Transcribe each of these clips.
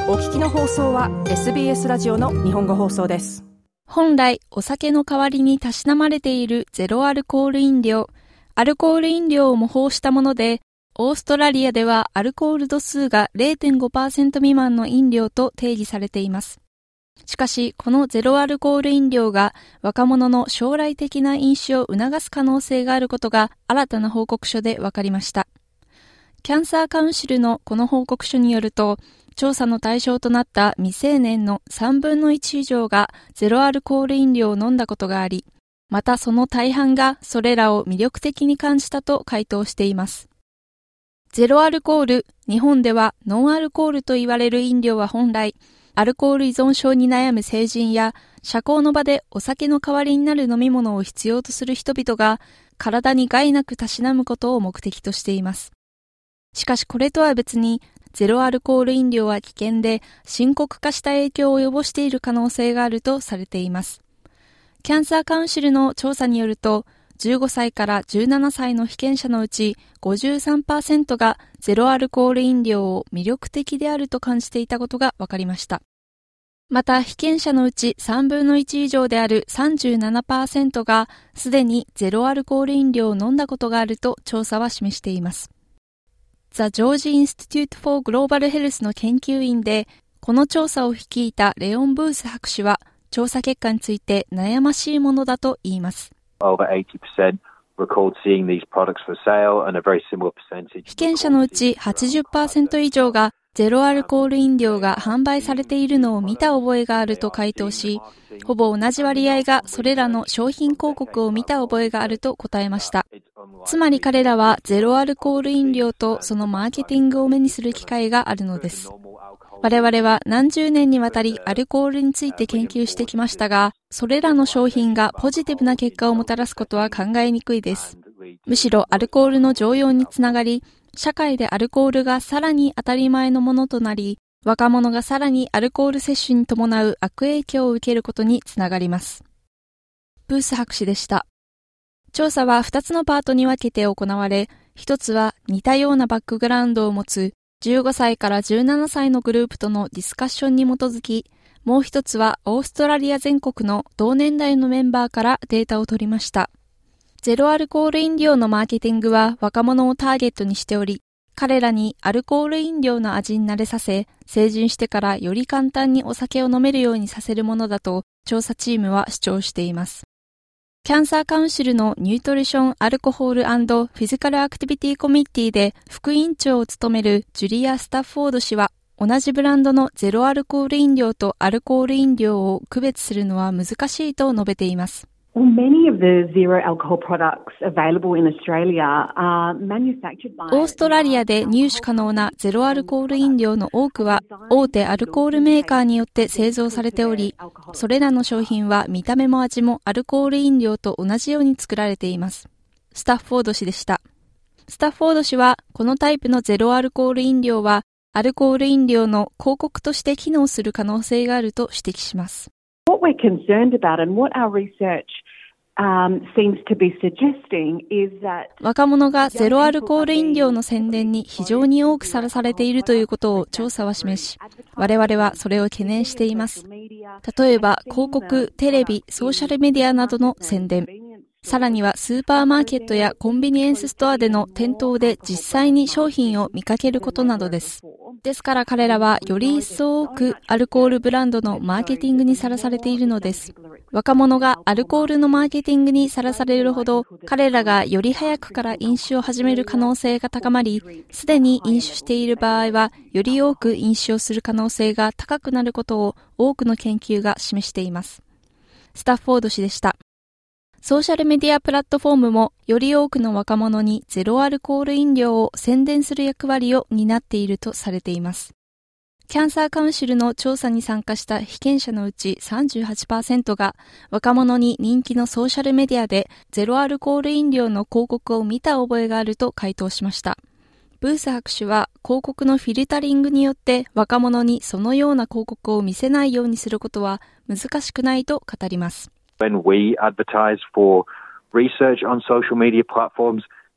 お聞きの放送は SBS ラジオの日本語放送です。 本来お酒の代わりにたしなまれているゼロアルコール飲料、アルコール飲料を模倣したもので、オーストラリアではアルコール度数が 0.5% 未満の飲料と定義されています。しかし、このゼロアルコール飲料が若者の将来的な飲酒を促す可能性があることが新たな報告書で分かりました。キャンサーカウンシルのこの報告書によると、調査の対象となった未成年の3分の1以上がゼロアルコール飲料を飲んだことがあり、またその大半がそれらを魅力的に感じたと回答しています。ゼロアルコール、日本ではノンアルコールと言われる飲料は本来、アルコール依存症に悩む成人や社交の場でお酒の代わりになる飲み物を必要とする人々が体に害なくたしなむことを目的としています。しかしこれとは別にゼロアルコール飲料は危険で深刻化した影響を及ぼしている可能性があるとされています。キャンサーカウンシルの調査によると、15歳から17歳の被験者のうち 53% がゼロアルコール飲料を魅力的であると感じていたことが分かりました。また被験者のうち3分の1以上である 37% がすでにゼロアルコール飲料を飲んだことがあると調査は示しています。ザ・ジョージ・インスティテュート・フォー・グローバル・ヘルスの研究員で、この調査を率いたレオン・ブース博士は、調査結果について悩ましいものだと言います。被験者のうち 80% 以上がゼロアルコール飲料が販売されているのを見た覚えがあると回答し、ほぼ同じ割合がそれらの商品広告を見た覚えがあると答えました。つまり彼らはゼロアルコール飲料とそのマーケティングを目にする機会があるのです。我々は何十年にわたりアルコールについて研究してきましたが、それらの商品がポジティブな結果をもたらすことは考えにくいです。むしろアルコールの常用につながり、社会でアルコールがさらに当たり前のものとなり、若者がさらにアルコール摂取に伴う悪影響を受けることにつながります。ブース博士でした。調査は2つのパートに分けて行われ、1つは似たようなバックグラウンドを持つ15歳から17歳のグループとのディスカッションに基づき、もう1つはオーストラリア全国の同年代のメンバーからデータを取りました。ゼロアルコール飲料のマーケティングは若者をターゲットにしており、彼らにアルコール飲料の味に慣れさせ、成人してからより簡単にお酒を飲めるようにさせるものだと調査チームは主張しています。キャンサーカウンシルのニュートリション・アルコホール&フィジカル・アクティビティ・コミッティで副委員長を務めるジュリア・スタッフォード氏は、同じブランドのゼロアルコール飲料とアルコール飲料を区別するのは難しいと述べています。 Many of the zero alcohol products available in Australia are manufactured by オーストラリアで入手可能なゼロアルコール飲料の多くは大手アルコールメーカーによって製造されており、それらの商品は見た目も味もアルコール飲料と同じように作られています。スタッフォード氏でした。スタッフォード氏はこのタイプのゼロアルコール飲料はアルコール飲料の広告として機能する可能性があると指摘します。 What we're concerned about and what our research seems to be suggesting is that 若者がゼロアルコール飲料の宣伝に非常に多くさらされているということを調査は示し、我々はそれを懸念しています。例えば広告、テレビ、ソーシャルメディアなどの宣伝、さらにはスーパーマーケットやコンビニエンスストアでの店頭で実際に商品を見かけることなどです。ですから彼らはより一層多くアルコールブランドのマーケティングにさらされているのです。若者がアルコールのマーケティングにさらされるほど、彼らがより早くから飲酒を始める可能性が高まり、すでに飲酒している場合は、より多く飲酒をする可能性が高くなることを多くの研究が示しています。スタッフォード氏でした。ソーシャルメディアプラットフォームもより多くの若者にゼロアルコール飲料を宣伝する役割を担っているとされています。キャンサーカウンシルの調査に参加した被験者のうち 38% が若者に人気のソーシャルメディアでゼロアルコール飲料の広告を見た覚えがあると回答しました。ブース博士は広告のフィルタリングによって若者にそのような広告を見せないようにすることは難しくないと語ります。When we advertise for research on social media platforms,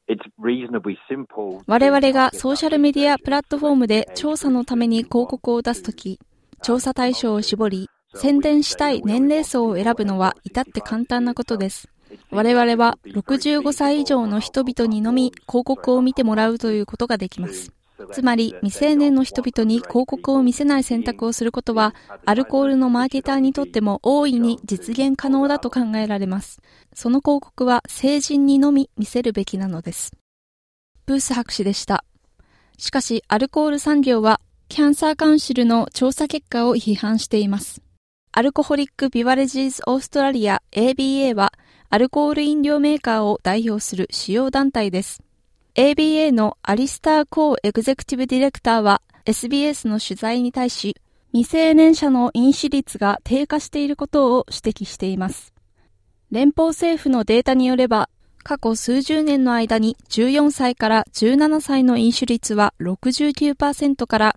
我々がソーシャルメディアプラットフォームで調査のために広告を出すとき、調査対象を絞り、宣伝したい年齢層を選ぶのは至って簡単なことです。我々は65歳以上の人々にのみ広告を見てもらうということができます。つまり未成年の人々に広告を見せない選択をすることは、アルコールのマーケターにとっても大いに実現可能だと考えられます。その広告は成人にのみ見せるべきなのです。ブース博士でした。しかしアルコール産業はキャンサーカウンシルの調査結果を批判しています。アルコホリック・ビバレッジーズ・オーストラリア ABA はアルコール飲料メーカーを代表する主要団体です。ABA のアリスター・コーエグゼクティブディレクターは SBS の取材に対し、未成年者の飲酒率が低下していることを指摘しています。連邦政府のデータによれば、過去数十年の間に14歳から17歳の飲酒率は 69% から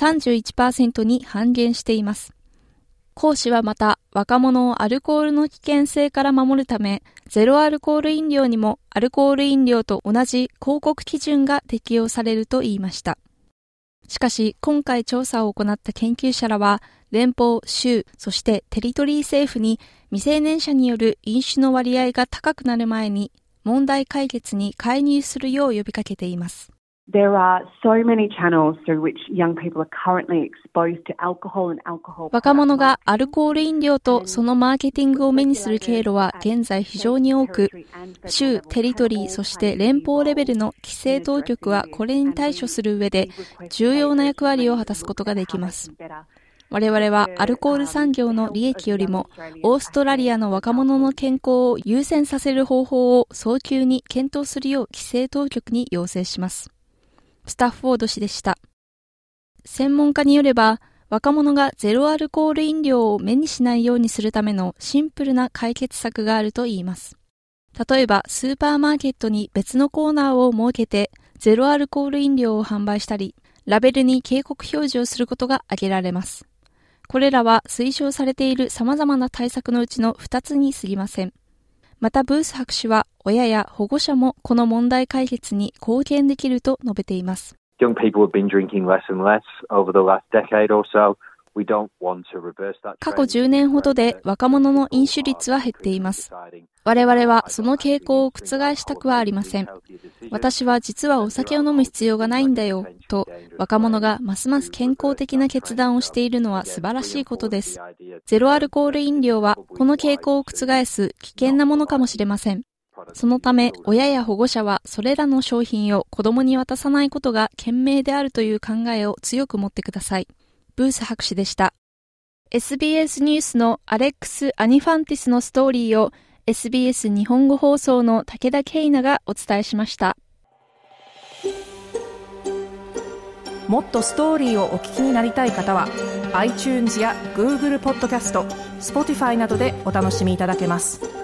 31% に半減しています。講師はまた、若者をアルコールの危険性から守るため、ゼロアルコール飲料にもアルコール飲料と同じ広告基準が適用されると言いました。しかし、今回調査を行った研究者らは、連邦、州、そしてテリトリー政府に未成年者による飲酒の割合が高くなる前に、問題解決に介入するよう呼びかけています。 There are so many channels through which young people are currently exposed to alcohol and alcohol. 若者がアルコール飲料とそのマーケティングを目にする経路は現在非常に多く、州、テリトリー、そして連邦レベルの規制当局はこれに対処する上で重要な役割を果たすことができます。我々はアルコール産業の利益よりもオーストラリアの若者の健康を優先させる方法を早急に検討するよう規制当局に要請します。スタッフォード氏でした。専門家によれば、若者がゼロアルコール飲料を目にしないようにするためのシンプルな解決策があるといいます。例えば、スーパーマーケットに別のコーナーを設けて、ゼロアルコール飲料を販売したり、ラベルに警告表示をすることが挙げられます。これらは推奨されている様々な対策のうちの2つに過ぎません。またブース博士は親や保護者もこの問題解決に貢献できると述べています。 Young people have been drinking less and less over the last decade or so. 過去10年ほどで若者の飲酒率は減っています。我々はその傾向を覆したくはありません。私は実はお酒を飲む必要がないんだよ、と若者がますます健康的な決断をしているのは素晴らしいことです。ゼロアルコール飲料はこの傾向を覆す危険なものかもしれません。そのため親や保護者はそれらの商品を子供に渡さないことが賢明であるという考えを強く持ってください。ブース博士でした。SBS ニュースのアレックス・アニファンティスのストーリーを SBS 日本語放送の武田圭奈がお伝えしました。 もっとストーリーをお聞きになりたい方は iTunes や Google ポッドキャスト、Spotify などでお楽しみいただけます。